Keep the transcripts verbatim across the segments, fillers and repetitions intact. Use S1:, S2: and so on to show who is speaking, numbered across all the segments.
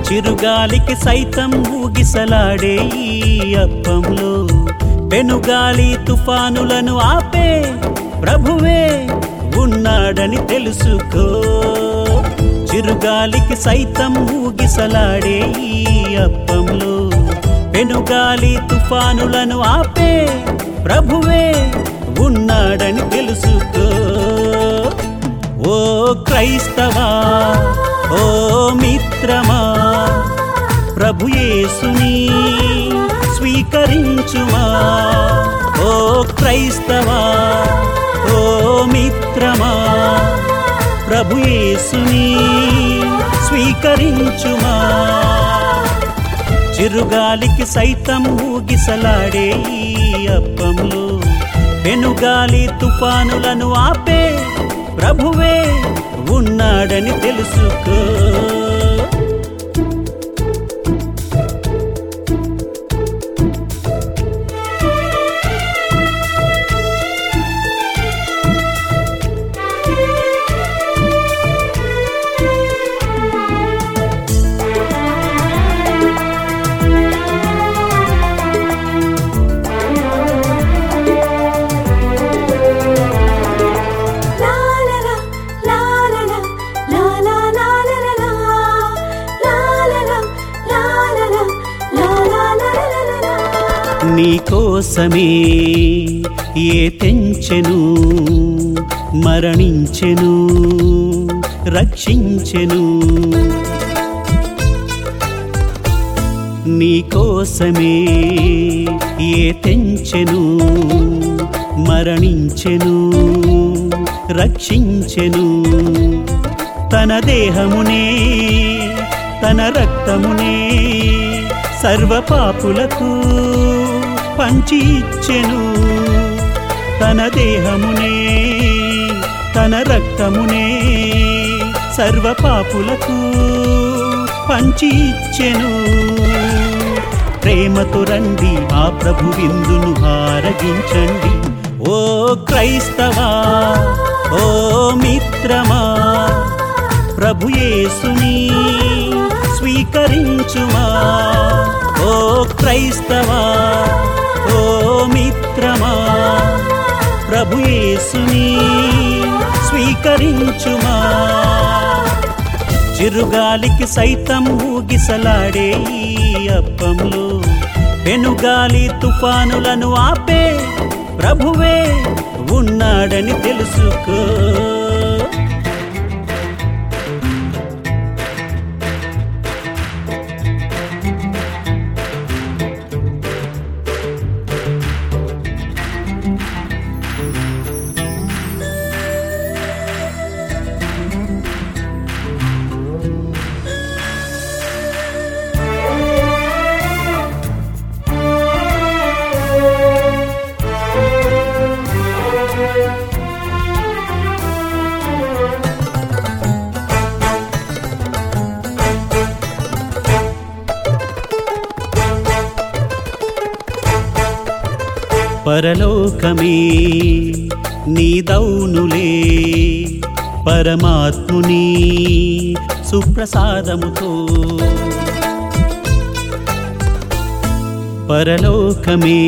S1: చిరుగాలికి సైతం ఊగిసలాడే ఈ అప్పంలో పెనుగాలి తుఫానులను ఆపే ప్రభువే ఉన్నాడని తెలుసుకో. చిరుగాలికి సైతం ఊగిసలాడే ఈ అప్పంలో పెనుగాలి తుఫానులను ఆపే ప్రభువే ఉన్నాడని తెలుసుకో. ఓ క్రైస్తవా, ఓ మిత్రమా, ప్రభు యేసుని స్వీకరించుమా. ఓ క్రైస్తవా, ఓ మిత్రమా, ప్రభు యేసుని స్వీకరించుమా. చిరుగాలికి సైతం ఊగిసలాడే ఈ అప్పంలో పెనుగాలి తుఫానులను ఆపే ప్రభువే ఉన్నాడని తెలుసుకో. నీ కోసమే ఏ తెంచెను, మరణించెను, రక్షించెను. నీ కోసమే ఏ తెంచెను, మరణించెను, రక్షించెను. తన దేహమునే తన రక్తమునే సర్వ పాపులకు పంచి ఇచ్చెను. తన దేహమునే తన రక్తమునే సర్వ పాపులకు పంచి ఇచ్చెను. ప్రేమతో రండి ఆ ప్రభు విందును ఆరగించండి. ఓ క్రైస్తవా, ఓ మిత్రమా, ప్రభు యేసుని స్వీకరించుమా. ఓ క్రైస్తవా, ఓ మిత్రమా, ప్రభు యేసుని స్వీకరించుమా. చిరుగాలికి సైతం ఊగిసలాడే ఈ అప్పంలో పెనుగాలి తుఫానులను ఆపే ప్రభువే ఉన్నాడని తెలుసుకో. పరలోకమే నీదౌనులే పరమాత్ముని సుప్రసాదముతో. పరలోకమే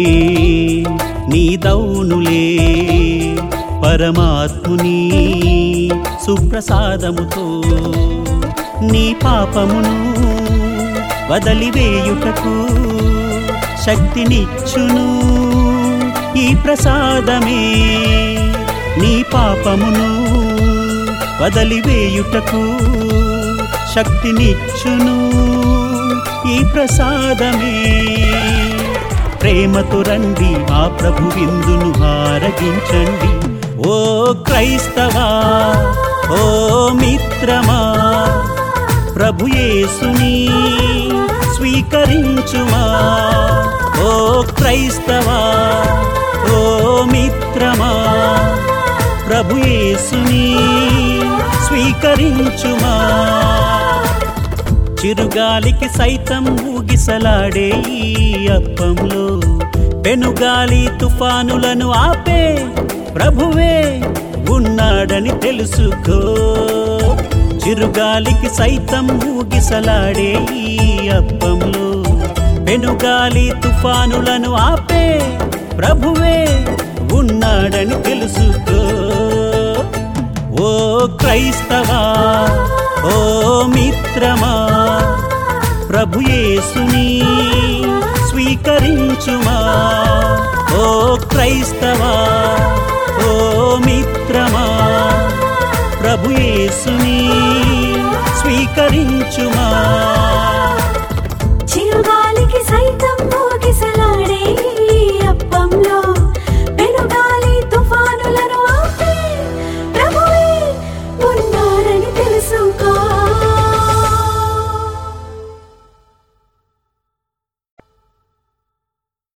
S1: నీదౌనులే పరమాత్ముని సుప్రసాదముతో. నీ పాపమును వదలివేయుటకు శక్తినిచ్చును ఈ ప్రసాదమే. నీ పాపమును వదలివేయుటకు శక్తినిచ్చును ఈ ప్రసాదమే. ప్రేమతో రండి ఆ ప్రభు విందును ఆరగించండి. ఓ క్రైస్తవా, ఓ మిత్రమా, ప్రభు యేసుని స్వీకరించుమా. ఓ క్రైస్తవా, ఓ మిత్రమా, ప్రభు యేసుని స్వీకరించుమా. చిరుగాలికి సైతం ఊగిసలాడే ఈ అప్పంలో పెనుగాలి తుఫానులను ఆపే ప్రభువే ఉన్నాడని తెలుసుకో. చిరుగాలికి సైతం ఊగిసలాడే ఈ అప్పంలో పెనుగాలి తుఫానులను ఆపే ప్రభువే ఉన్నాడని తెలుసుకో. ఓ క్రైస్తవా, ఓ మిత్రమా, ప్రభు యేసుని స్వీకరించుమా. ఓ క్రైస్తవా, ఓ మిత్రమా, ప్రభు యేసుని స్వీకరించుమా.